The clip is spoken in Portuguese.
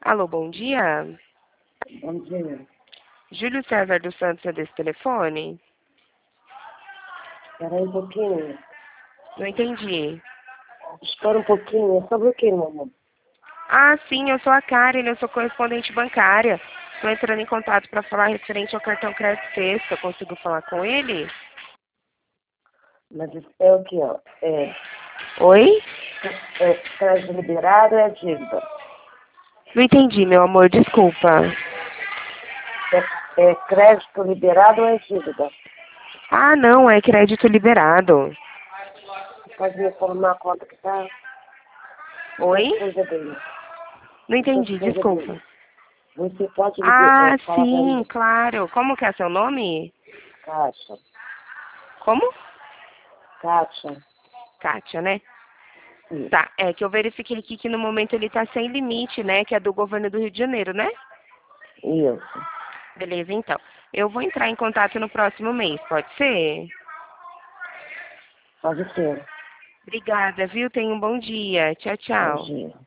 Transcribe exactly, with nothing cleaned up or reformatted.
Alô, bom dia. Bom dia. Júlio César dos Santos é desse telefone? Espera aí um pouquinho. Não entendi. Espera um pouquinho. É sobre o que, meu amor? Ah, sim, eu sou a Karen, eu sou correspondente bancária. Estou entrando em contato para falar referente ao cartão crédito sexta. Eu consigo falar com ele? Mas isso é o que, ó? É, Oi? é crédito liberado ou é dívida? Não entendi, meu amor, desculpa. É, é crédito liberado ou é dívida? Ah, não, é crédito liberado. Você pode me informar quanto que tá? Oi? Quanto coisa dele? Não Quanto entendi, coisa desculpa. dele? Você pode liber... é, Ah, falar pra sim, mim? claro. Como que é seu nome? Caixa. Como? Caixa. Kátia, né? Isso. Tá, é que eu verifiquei aqui que no momento ele tá sem limite, né? Que é do governo do Rio de Janeiro, né? Isso. Beleza, então. Eu vou entrar em contato no próximo mês, pode ser? Pode ser. Obrigada, viu? Tenha um bom dia. Tchau, Bom tchau. dia.